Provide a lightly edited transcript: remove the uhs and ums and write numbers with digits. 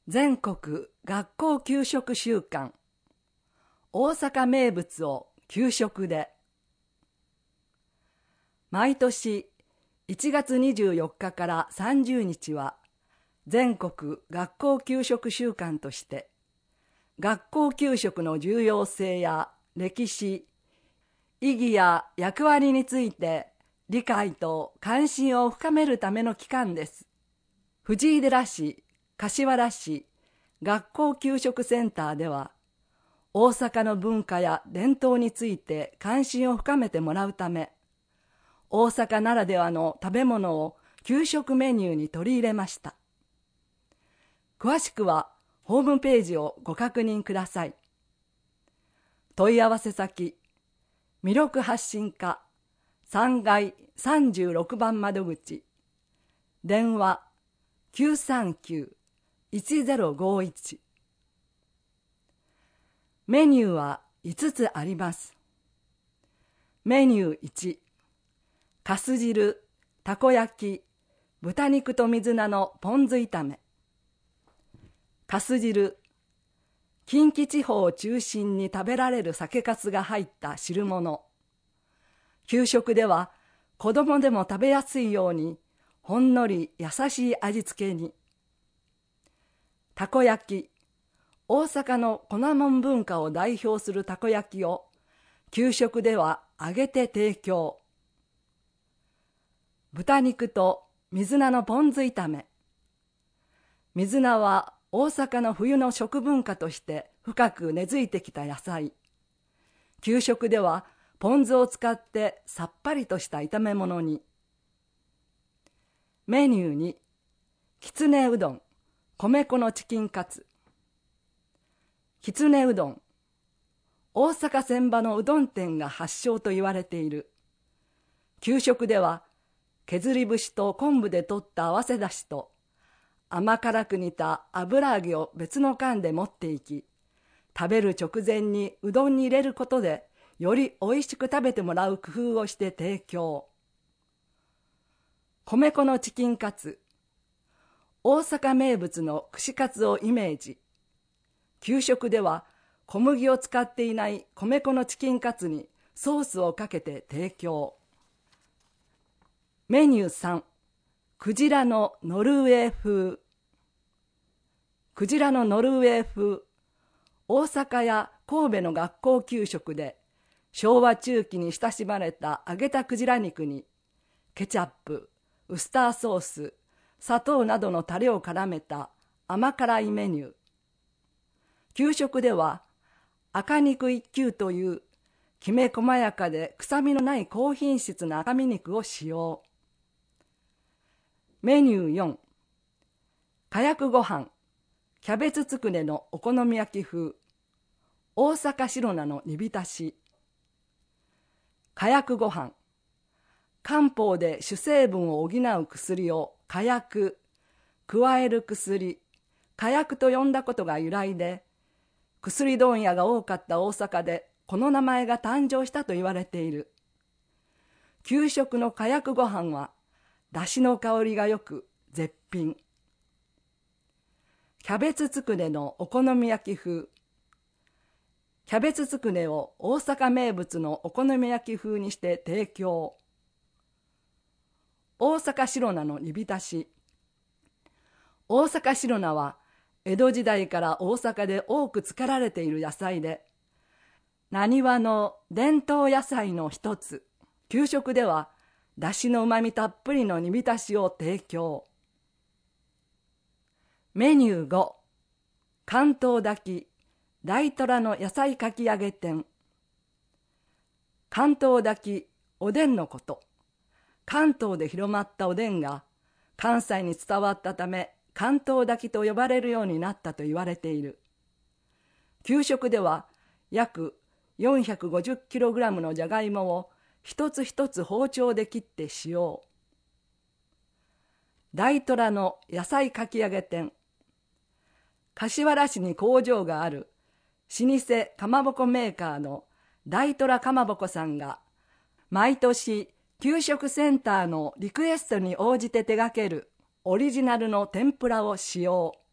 全国学校給食週間、大阪名物を給食で。毎年1月24日から30日は全国学校給食週間として、学校給食の重要性や歴史、意義や役割について理解と関心を深めるための期間です。藤井寺市、柏原市学校給食センターでは、大阪の文化や伝統について関心を深めてもらうため、大阪ならではの食べ物を給食メニューに取り入れました。詳しくはホームページをご確認ください。問い合わせ先、魅力発信課3階36番窓口、電話939-1051。メニューは5つあります。メニュー1、かす汁、たこ焼き、豚肉と水菜のポン酢炒め。かす汁、近畿地方を中心に食べられる酒粕が入った汁物。給食では子供でも食べやすいようにほんのり優しい味付けに。たこ焼き、大阪の粉もん文化を代表するたこ焼きを給食では揚げて提供。豚肉と水菜のポン酢炒め。水菜は大阪の冬の食文化として深く根付いてきた野菜。給食ではポン酢を使ってさっぱりとした炒め物に。メニューにきつねうどん、米粉のチキンカツ。きつねうどん、大阪船場のうどん店が発祥と言われている。給食では削り節と昆布で取った合わせだしと甘辛く煮た油揚げを別の缶で持っていき、食べる直前にうどんに入れることでよりおいしく食べてもらう工夫をして提供。米粉のチキンカツ、大阪名物の串カツをイメージ。給食では小麦を使っていない米粉のチキンカツにソースをかけて提供。メニュー3、クジラのノルウェー風。クジラのノルウェー風、大阪や神戸の学校給食で昭和中期に親しまれた揚げたクジラ肉にケチャップ、ウスターソース、砂糖などのタレを絡めた甘辛いメニュー。給食では赤肉一級というきめ細やかで臭みのない高品質な赤身肉を使用。メニュー4、かやくごはん、キャベツつくねのお好み焼き風、大阪白菜の煮浸し。かやくごはん、漢方で主成分を補う薬をかやく、加える薬、かやくと呼んだことが由来で、薬問屋が多かった大阪でこの名前が誕生したと言われている。給食のかやくごはんはだしの香りがよく絶品。キャベツつくねのお好み焼き風。キャベツつくねを大阪名物のお好み焼き風にして提供。大阪白菜の煮浸し。大阪白菜は江戸時代から大阪で多く作られている野菜で、浪速の伝統野菜の一つ。給食ではだしのうまみたっぷりの煮浸しを提供。メニュー5、関東炊き、大虎の野菜かき揚げ店。関東炊き、おでんのこと。関東で広まったおでんが関西に伝わったため、関東炊きと呼ばれるようになったと言われている。給食では約 450kg のじゃがいもを一つ一つ包丁で切って使用。大虎の野菜かき揚げ店。柏原市に工場がある老舗かまぼこメーカーの大虎かまぼこさんが毎年給食センターのリクエストに応じて手掛けるオリジナルの天ぷらを使用。